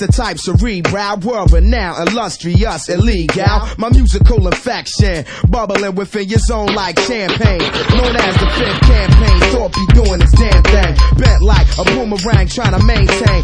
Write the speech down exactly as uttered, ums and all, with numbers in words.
the type cerebral, world renowned, illustrious, illegal. My musical infection, bubbling within your zone like champagne. Known as the fifth campaign, Thorpe be doing his damn thing. Bent like a boomerang trying to maintain